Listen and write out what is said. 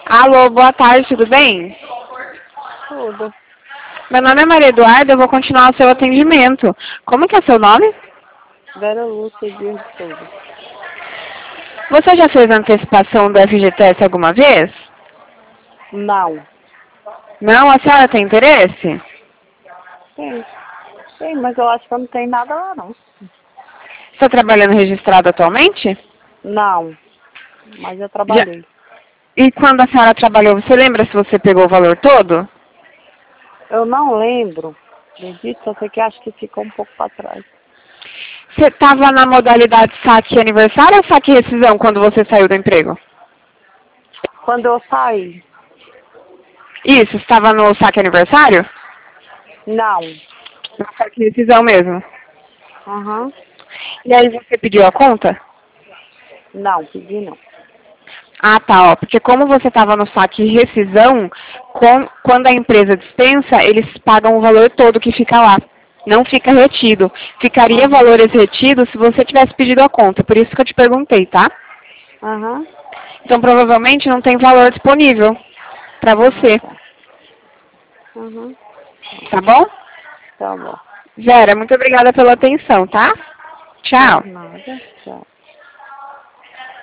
Alô, boa tarde, tudo bem? Tudo. Meu nome é Maria Eduarda, eu vou continuar o seu atendimento. Como que é seu nome? Vera Lúcia Dias de Souza. Você já fez a antecipação do FGTS alguma vez? Não. Não? A senhora tem interesse? Sim. Sim, mas eu acho que eu não tenho nada lá, não. Está trabalhando registrado atualmente? Não. Mas eu Já. trabalhei. E quando a senhora trabalhou, você lembra se você pegou o valor todo? Eu não lembro. Acredito, só sei que acho que ficou um pouco para trás. Você estava na modalidade saque aniversário ou saque rescisão quando você saiu do emprego? Quando eu saí? Isso, estava no saque aniversário? Não. No saque rescisão mesmo. Aham. E aí você pediu a conta? Não, pedi não. Ah, tá, ó. Porque como você estava no saque rescisão, quando a empresa dispensa, eles pagam o valor todo que fica lá. Não fica retido. Ficaria Aham. valores retidos se você tivesse pedido a conta. Por isso que eu te perguntei, tá? Aham. Então provavelmente não tem valor disponível para Ah, você. tá. Aham. Tá bom? Tá bom. Vera, muito obrigada pela atenção, tá? Tchau. Por nada. Tchau.